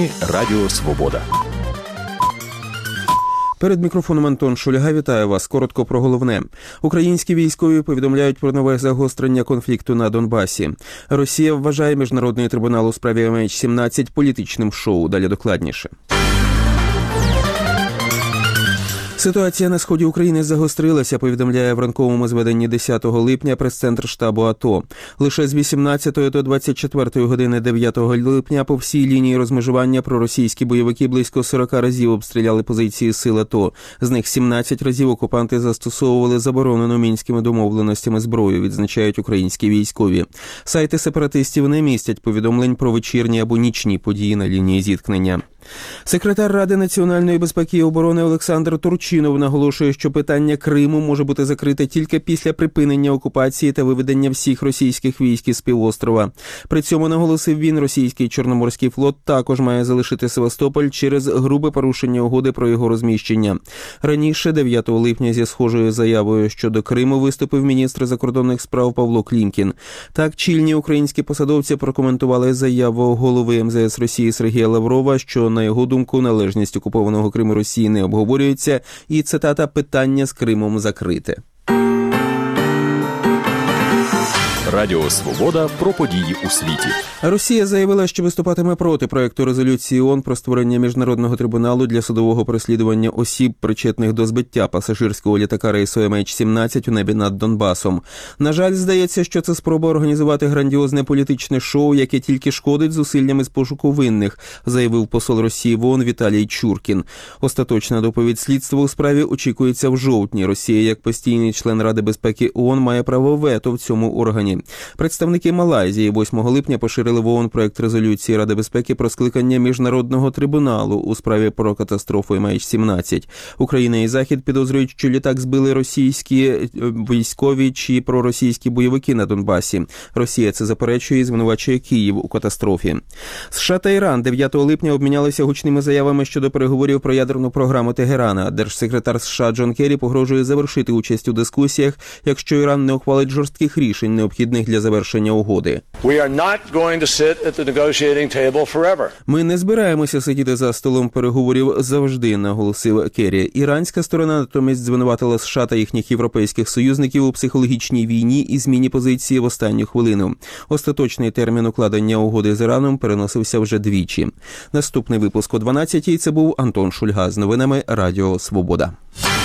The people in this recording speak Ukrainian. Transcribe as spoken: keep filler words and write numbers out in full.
Новини Радіо Свобода. Перед мікрофоном Антон Шульга. Вітаю вас. Коротко про головне. Українські військові повідомляють про нове загострення конфлікту на Донбасі. Росія вважає Міжнародний трибунал у справі ем ейч сімнадцять політичним шоу. Далі докладніше. Ситуація на сході України загострилася, повідомляє в ранковому зведенні десятого липня прес-центр штабу АТО. Лише з вісімнадцятої до двадцять четвертої години дев'ятого липня по всій лінії розмежування проросійські бойовики близько сорок разів обстріляли позиції сил АТО. З них сімнадцять разів окупанти застосовували заборонену мінськими домовленостями зброю, відзначають українські військові. Сайти сепаратистів не містять повідомлень про вечірні або нічні події на лінії зіткнення. Секретар Ради національної безпеки і оборони Олександр Турчинов наголошує, що питання Криму може бути закрите тільки після припинення окупації та виведення всіх російських військ із півострова. При цьому, наголосив він, російський Чорноморський флот також має залишити Севастополь через грубе порушення угоди про його розміщення. Раніше, дев'ятого липня, зі схожою заявою щодо Криму виступив міністр закордонних справ Павло Клімкін. Так, чільні українські посадовці прокоментували заяву голови ем зет ес Росії Сергія Лаврова, що, на його думку, належність окупованого Криму Росії не обговорюється і, цитата, «питання з Кримом закрите». Радіо Свобода про події у світі. Росія заявила, що виступатиме проти проекту резолюції ООН про створення Міжнародного трибуналу для судового переслідування осіб, причетних до збиття пасажирського літака рейсу ем ейч сімнадцять у небі над Донбасом. На жаль, здається, що це спроба організувати грандіозне політичне шоу, яке тільки шкодить зусиллями з пошуку винних, заявив посол Росії в ООН Віталій Чуркін. Остаточна доповідь слідства у справі очікується в жовтні. Росія, як постійний член Ради безпеки ООН, має право вето в цьому органі. Представники Малайзії восьмого липня поширили в ООН проект резолюції Ради безпеки про скликання Міжнародного трибуналу у справі про катастрофу ем ейч сімнадцять. Україна і Захід підозрюють, що літак збили російські військові чи проросійські бойовики на Донбасі. Росія це заперечує і звинувачує Київ у катастрофі. США та Іран дев'ятого липня обмінялися гучними заявами щодо переговорів про ядерну програму Тегерана. Держсекретар США Джон Керрі погрожує завершити участь у дискусіях, якщо Іран не ухвалить жорстких рішень, необхідних для завершення угоди. Ми не збираємося сидіти за столом переговорів завжди, наголосив Керрі. Іранська сторона натомість звинуватила США та їхніх європейських союзників у психологічній війні і зміні позиції в останню хвилину. Остаточний термін укладення угоди з Іраном переносився вже двічі. Наступний випуск о дванадцятій. Це був Антон Шульга з новинами Радіо Свобода.